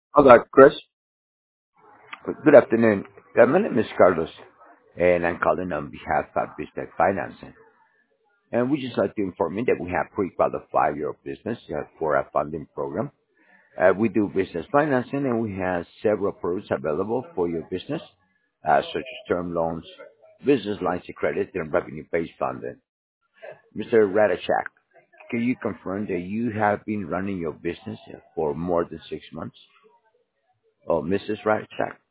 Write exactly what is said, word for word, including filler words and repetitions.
Hello, Chris. Good afternoon. Uh, My name is Carlos, and I'm calling on behalf of Business Financing. And we just like to inform you that we have pre-qualified your business uh, for a funding program. Uh, we do business financing, and we have several products available for your business, uh, such as term loans, business lines of credit, and revenue-based funding. Mister Radachak, can you confirm that you have been running your business uh, for more than six months? Oh, Missus Radachak?